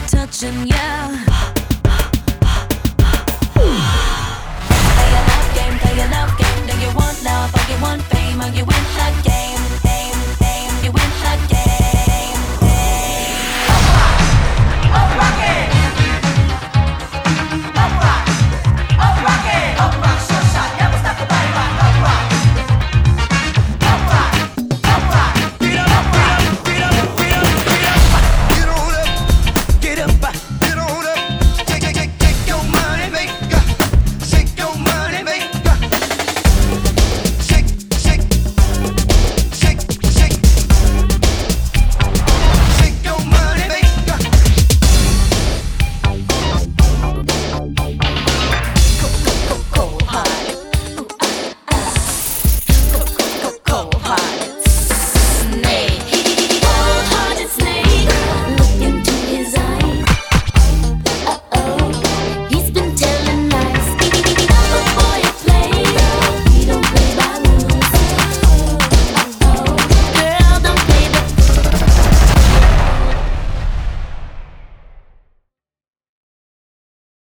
touching ya. Play a love game, play a love game. Do you want love or you want fame or you win the game?